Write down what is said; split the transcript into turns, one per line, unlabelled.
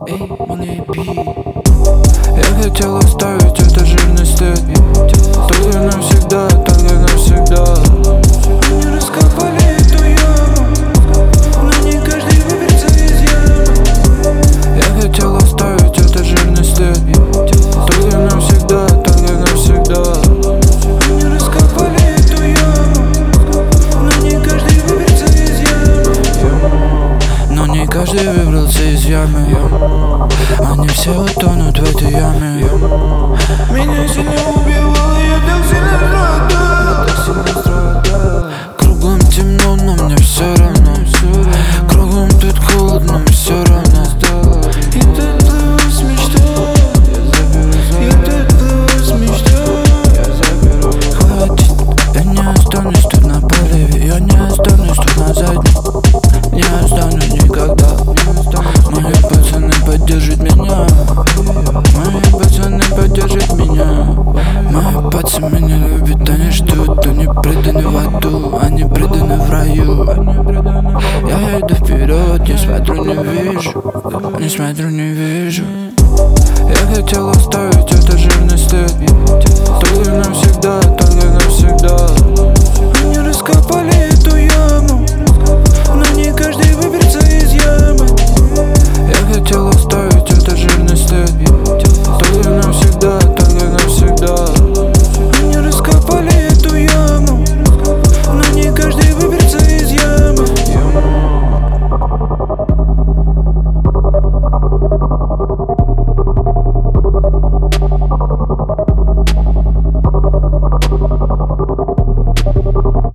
Эй, я хотел оставить это жирный след, только навсегда, только навсегда.
Они раскопали эту яму, но не каждый выберется из ямы.
Я хотел оставить это жирный след, только навсегда, только навсегда.
Они раскопали эту яму, но не каждый выберется из ямы.
Но не каждый выбрался из ямы. Они все утонут в этой яме.
Меня сильно убивало, я так сильно страдал.
Кругом темно, но мне все равно. Кругом тут холодно, мне все равно.
И ты плыву с мечтой, и ты плыву с мечтой.
Хватит, я не останусь тут на поливе, я не останусь тут на заднем. Не останусь никогда. Мои пацаны поддержат меня. Мои пацаны поддержат меня. Мои пацаны меня любят, они ждут. Они преданы в аду, они преданы в раю. Я иду вперед, не смотрю, не вижу. Не смотрю, не вижу. Я хотел оставить это жирный след, только навсегда, только навсегда.
Они раскопали